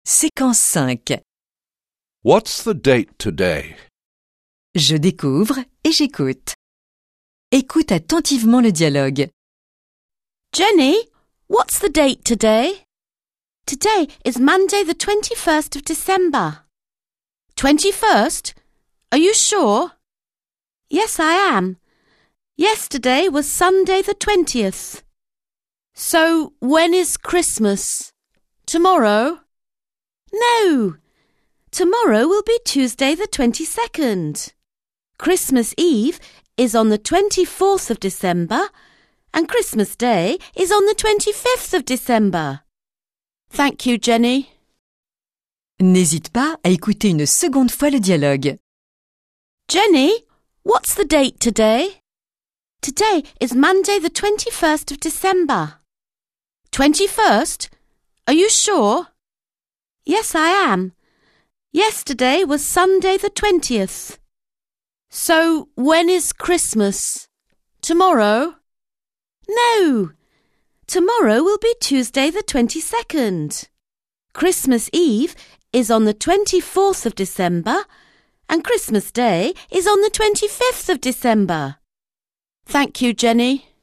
Séquence 5. What's the date today? Je découvre et j'écoute. Écoute attentivement le dialogue. Jenny, what's the date today? Today is Monday the 21st of December. 21st? Are you sure? Yes, I am. Yesterday was Sunday the 20th. So when is Christmas? Tomorrow? No. Tomorrow will be Tuesday the 22nd. Christmas Eve is on the 24th of December and Christmas Day is on the 25th of December. Thank you, Jenny. N'hésite pas à écouter une seconde fois le dialogue. Jenny, what's the date today? Today is Monday the 21st of December. 21st? Are you sure? Yes, I am. Yesterday was Sunday the 20th. So when is Christmas? Tomorrow? No. Tomorrow will be Tuesday the 22nd. Christmas Eve is on the 24th of December and Christmas Day is on the 25th of December. Thank you, Jenny.